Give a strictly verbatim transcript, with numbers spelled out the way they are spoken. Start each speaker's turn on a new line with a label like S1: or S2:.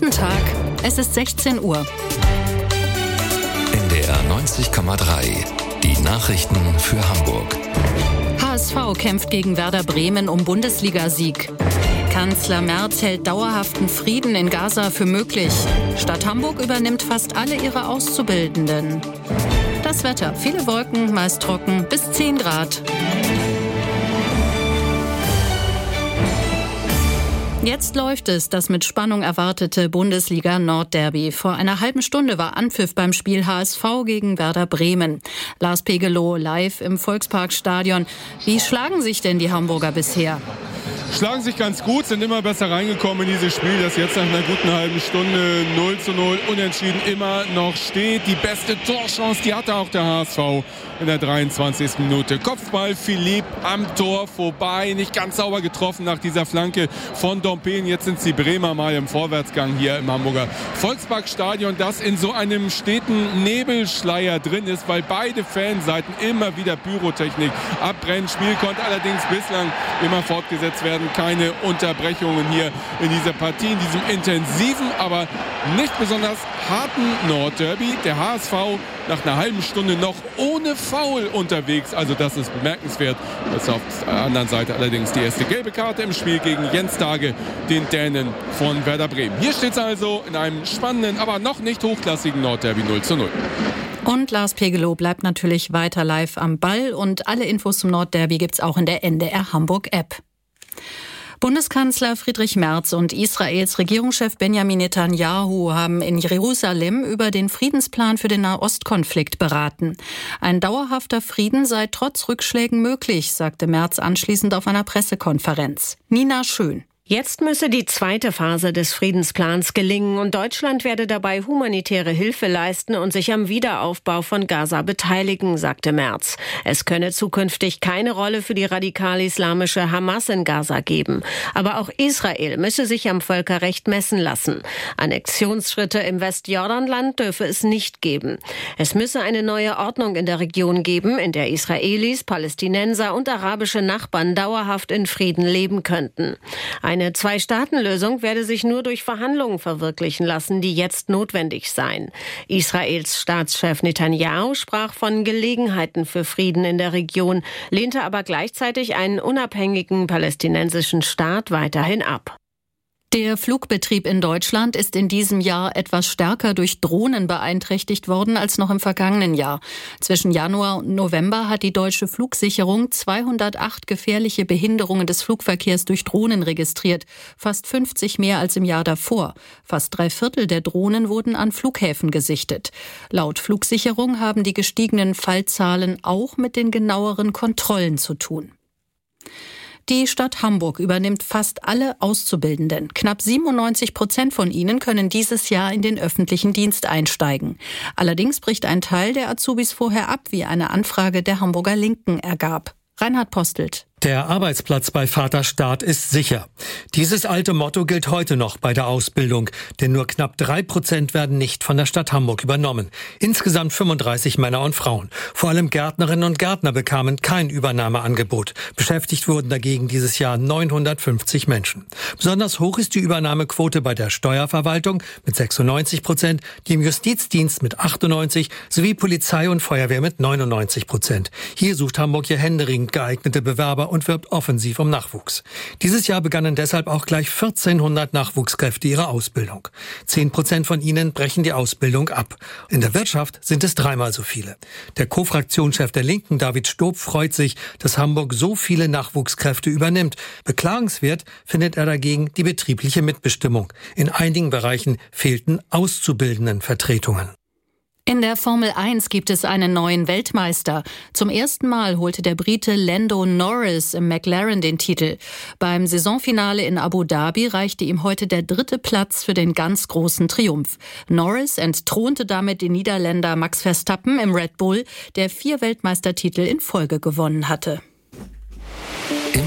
S1: Guten Tag, es ist sechzehn Uhr.
S2: N D R neunzig Komma drei, die Nachrichten für Hamburg.
S1: H S V kämpft gegen Werder Bremen um Bundesligasieg. Kanzler Merz hält dauerhaften Frieden in Gaza für möglich. Stadt Hamburg übernimmt fast alle ihre Auszubildenden. Das Wetter, viele Wolken, meist trocken, bis zehn Grad. Jetzt läuft es, das mit Spannung erwartete Bundesliga-Nordderby. Vor einer halben Stunde war Anpfiff beim Spiel H S V gegen Werder Bremen. Lars Pegelow live im Volksparkstadion. Wie schlagen sich denn die Hamburger bisher?
S3: Schlagen sich ganz gut, sind immer besser reingekommen in dieses Spiel, das jetzt nach einer guten halben Stunde null zu null unentschieden immer noch steht. Die beste Torchance, die hatte auch der H S V in der dreiundzwanzigsten Minute. Kopfball, Philipp am Tor vorbei, nicht ganz sauber getroffen nach dieser Flanke von Dompen. Jetzt sind die Bremer mal im Vorwärtsgang hier im Hamburger Volksparkstadion, das in so einem steten Nebelschleier drin ist, weil beide Fanseiten immer wieder Pyrotechnik abbrennen. Spiel konnte allerdings bislang immer fortgesetzt werden. Keine Unterbrechungen hier in dieser Partie, in diesem intensiven, aber nicht besonders harten Nordderby. Der H S V nach einer halben Stunde noch ohne Foul unterwegs. Also das ist bemerkenswert. Das ist auf der anderen Seite allerdings die erste gelbe Karte im Spiel gegen Jens Dage, den Dänen von Werder Bremen. Hier steht es also in einem spannenden, aber noch nicht hochklassigen Nordderby null zu null.
S1: Und Lars Pegelow bleibt natürlich weiter live am Ball. Und alle Infos zum Nordderby gibt's auch in der N D R Hamburg App. Bundeskanzler Friedrich Merz und Israels Regierungschef Benjamin Netanyahu haben in Jerusalem über den Friedensplan für den Nahostkonflikt beraten. Ein dauerhafter Frieden sei trotz Rückschlägen möglich, sagte Merz anschließend auf einer Pressekonferenz. Nina Schön.
S4: Jetzt müsse die zweite Phase des Friedensplans gelingen und Deutschland werde dabei humanitäre Hilfe leisten und sich am Wiederaufbau von Gaza beteiligen, sagte Merz. Es könne zukünftig keine Rolle für die radikal-islamische Hamas in Gaza geben. Aber auch Israel müsse sich am Völkerrecht messen lassen. Annexionsschritte im Westjordanland dürfe es nicht geben. Es müsse eine neue Ordnung in der Region geben, in der Israelis, Palästinenser und arabische Nachbarn dauerhaft in Frieden leben könnten. Ein Eine Zwei-Staaten-Lösung werde sich nur durch Verhandlungen verwirklichen lassen, die jetzt notwendig seien. Israels Staatschef Netanyahu sprach von Gelegenheiten für Frieden in der Region, lehnte aber gleichzeitig einen unabhängigen palästinensischen Staat weiterhin ab.
S1: Der Flugbetrieb in Deutschland ist in diesem Jahr etwas stärker durch Drohnen beeinträchtigt worden als noch im vergangenen Jahr. Zwischen Januar und November hat die deutsche Flugsicherung zweihundertacht gefährliche Behinderungen des Flugverkehrs durch Drohnen registriert, fast fünfzig mehr als im Jahr davor. Fast drei Viertel der Drohnen wurden an Flughäfen gesichtet. Laut Flugsicherung haben die gestiegenen Fallzahlen auch mit den genaueren Kontrollen zu tun. Die Stadt Hamburg übernimmt fast alle Auszubildenden. Knapp siebenundneunzig Prozent von ihnen können dieses Jahr in den öffentlichen Dienst einsteigen. Allerdings bricht ein Teil der Azubis vorher ab, wie eine Anfrage der Hamburger Linken ergab. Reinhard Postelt.
S5: Der Arbeitsplatz bei Vaterstaat ist sicher. Dieses alte Motto gilt heute noch bei der Ausbildung, denn nur knapp drei Prozent werden nicht von der Stadt Hamburg übernommen. Insgesamt fünfunddreißig Männer und Frauen. Vor allem Gärtnerinnen und Gärtner bekamen kein Übernahmeangebot. Beschäftigt wurden dagegen dieses Jahr neunhundertfünfzig Menschen. Besonders hoch ist die Übernahmequote bei der Steuerverwaltung mit sechsundneunzig Prozent, dem Justizdienst mit achtundneunzig sowie Polizei und Feuerwehr mit neunundneunzig Prozent. Hier sucht Hamburg hier händeringend geeignete Bewerber und wirbt offensiv um Nachwuchs. Dieses Jahr begannen deshalb auch gleich vierzehnhundert Nachwuchskräfte ihre Ausbildung. Zehn Prozent von ihnen brechen die Ausbildung ab. In der Wirtschaft sind es dreimal so viele. Der Co-Fraktionschef der Linken, David Stob, freut sich, dass Hamburg so viele Nachwuchskräfte übernimmt. Beklagenswert findet er dagegen die betriebliche Mitbestimmung. In einigen Bereichen fehlten Auszubildendenvertretungen.
S1: In der Formel eins gibt es einen neuen Weltmeister. Zum ersten Mal holte der Brite Lando Norris im McLaren den Titel. Beim Saisonfinale in Abu Dhabi reichte ihm heute der dritte Platz für den ganz großen Triumph. Norris entthronte damit den Niederländer Max Verstappen im Red Bull, der vier Weltmeistertitel in Folge gewonnen hatte.